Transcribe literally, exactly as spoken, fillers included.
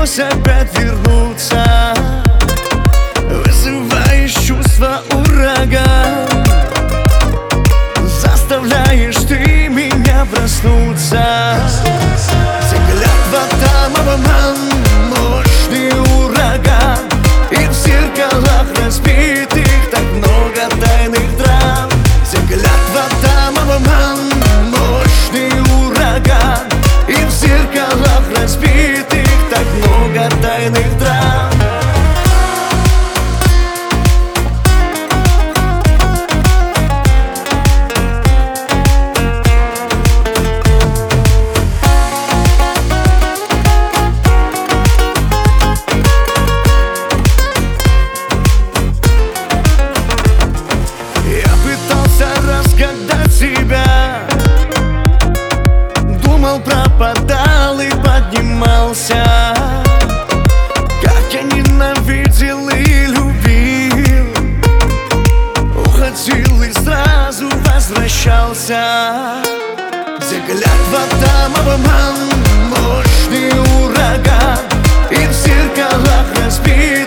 пришлось опять вернуться. Вызываешь чувство ураган, заставляешь ты меня проснуться. Взгляд в там обман, мощный ураган, и в зеркалах разбитых так много тайных драм. Взгляд в там обман, мощный ураган, и в зеркалах разбитых так много тайных драм. Думал, пропадал и поднимался. Как я ненавидел и любил, уходил и сразу возвращался. Взгляд в там обман, мощный ураган, и в зеркалах разбит